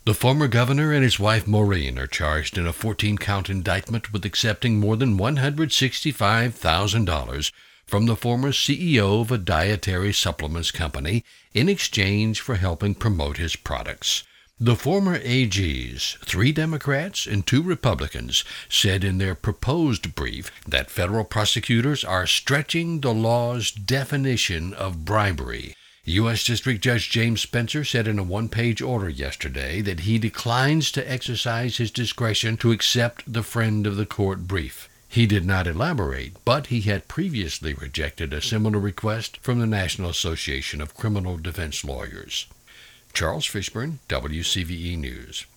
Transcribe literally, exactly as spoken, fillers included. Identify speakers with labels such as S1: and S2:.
S1: The former governor and his wife Maureen are charged in a fourteen-count indictment with accepting more than one hundred sixty-five thousand dollars from the former C E O of a dietary supplements company in exchange for helping promote his products. The former A Gs, three Democrats and two Republicans, said in their proposed brief that federal prosecutors are stretching the law's definition of bribery. U S. District Judge James Spencer said in a one-page order yesterday that he declines to exercise his discretion to accept the friend of the court brief. He did not elaborate, but he had previously rejected a similar request from the National Association of Criminal Defense Lawyers. Charles Fishburne, W C V E News.